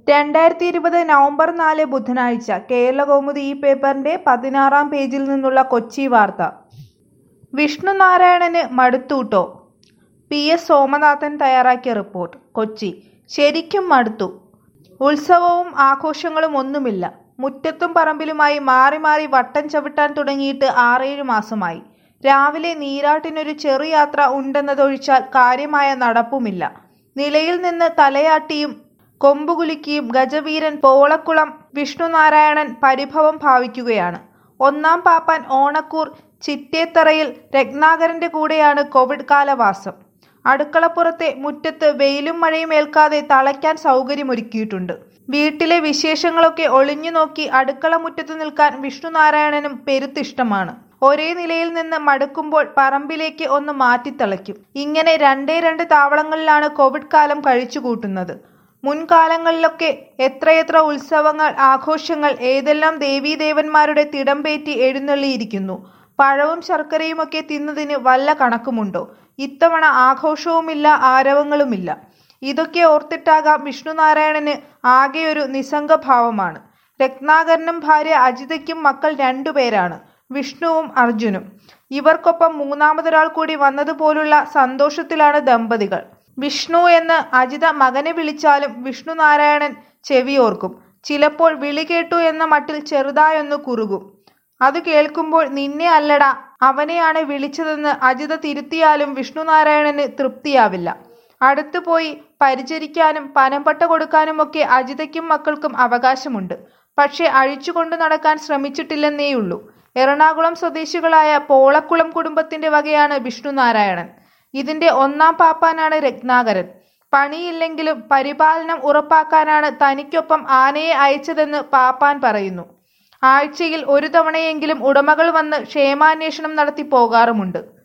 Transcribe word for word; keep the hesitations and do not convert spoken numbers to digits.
രണ്ടായിരത്തി ഇരുപത് നവംബർ നാല് ബുധനാഴ്ച കേരളകൗമുദി ഈ പേപ്പറിന്റെ പതിനാറാം പേജിൽ നിന്നുള്ള കൊച്ചി വാർത്ത. വിഷ്ണുനാരായണന് മടുത്തൂട്ടോ? പി എസ് സോമനാഥൻ തയ്യാറാക്കിയ റിപ്പോർട്ട്. കൊച്ചി. ശരിക്കും മടുത്തു. ഉത്സവവും ആഘോഷങ്ങളും ഒന്നുമില്ല. മുറ്റത്തും പറമ്പിലുമായി മാറി മാറി വട്ടം ചവിട്ടാൻ തുടങ്ങിയിട്ട് ആറേഴു മാസമായി. രാവിലെ നീരാട്ടിനൊരു ചെറുയാത്ര ഉണ്ടെന്നതൊഴിച്ചാൽ കാര്യമായ നടപ്പുമില്ല. നിലയിൽ നിന്ന് തലയാട്ടിയും കൊമ്പുകുലുക്കിയും ഗജവീരൻ പോളക്കുളം വിഷ്ണുനാരായണൻ പരിഭവം ഭാവിക്കുകയാണ്. ഒന്നാം പാപ്പാൻ ഓണക്കൂർ ചിറ്റേത്തറയിൽ രത്നാകരന്റെ കൂടെയാണ് കോവിഡ് കാലവാസം. അടുക്കളപ്പുറത്തെ മുറ്റത്ത് വെയിലും മഴയും ഏൽക്കാതെ തളയ്ക്കാൻ സൗകര്യമൊരുക്കിയിട്ടുണ്ട്. വീട്ടിലെ വിശേഷങ്ങളൊക്കെ ഒളിഞ്ഞു നോക്കി അടുക്കള മുറ്റത്ത് നിൽക്കാൻ വിഷ്ണുനാരായണനും പെരുത്തിഷ്ടമാണ്. ഒരേ നിലയിൽ നിന്ന് മടുക്കുമ്പോൾ പറമ്പിലേക്ക് ഒന്ന് മാറ്റിത്തളയ്ക്കും. ഇങ്ങനെ രണ്ടേ രണ്ട് താവളങ്ങളിലാണ് കോവിഡ് കാലം കഴിച്ചുകൂട്ടുന്നത്. മുൻകാലങ്ങളിലൊക്കെ എത്രയെത്ര ഉത്സവങ്ങൾ, ആഘോഷങ്ങൾ, ഏതെല്ലാം ദേവീദേവന്മാരുടെ തിടമ്പേറ്റി എഴുന്നള്ളിയിരിക്കുന്നു. പഴവും ശർക്കരയുമൊക്കെ തിന്നതിന് വല്ല കണക്കുമുണ്ടോ? ഇത്തവണ ആഘോഷവുമില്ല, ആരവങ്ങളുമില്ല. ഇതൊക്കെ ഓർത്തിട്ടാകാം വിഷ്ണുനാരായണന് ആകെയൊരു നിസ്സംഗഭാവമാണ്. രത്നാകരനും ഭാര്യ അജിതയ്ക്കും മക്കൾ രണ്ടുപേരാണ്, വിഷ്ണുവും അർജുനും. ഇവർക്കൊപ്പം മൂന്നാമതൊരാൾ കൂടി വന്നതുപോലുള്ള സന്തോഷത്തിലാണ് ദമ്പതികൾ. വിഷ്ണു എന്ന് അജിത മകനെ വിളിച്ചാലും വിഷ്ണുനാരായണൻ ചെവിയോർക്കും. ചിലപ്പോൾ വിളി കേട്ടു എന്ന മട്ടിൽ ചെറുതായൊന്ന് കുറുകും. അത് കേൾക്കുമ്പോൾ നിന്നെ അല്ലടാ അവനെയാണ് വിളിച്ചതെന്ന് അജിത തിരുത്തിയാലും വിഷ്ണുനാരായണന് തൃപ്തിയാവില്ല. അടുത്തു പോയി പരിചരിക്കാനും പനംപട്ട കൊടുക്കാനുമൊക്കെ അജിതയ്ക്കും മക്കൾക്കും അവകാശമുണ്ട്. പക്ഷെ അഴിച്ചുകൊണ്ടു നടക്കാൻ ശ്രമിച്ചിട്ടില്ലെന്നേയുള്ളൂ. എറണാകുളം സ്വദേശികളായ പോളക്കുളം കുടുംബത്തിന്റെ വകയാണ് വിഷ്ണുനാരായണൻ. ഇതിന്റെ ഒന്നാം പാപ്പാനാണ് രത്നാകരൻ. പണിയില്ലെങ്കിലും പരിപാലനം ഉറപ്പാക്കാനാണ് തനിക്കൊപ്പം ആനയെ അയച്ചതെന്ന് പാപ്പാൻ പറയുന്നു. ആഴ്ചയിൽ ഒരു തവണയെങ്കിലും ഉടമകൾ വന്ന് ക്ഷേമാന്വേഷണം നടത്തി പോകാറുമുണ്ട്.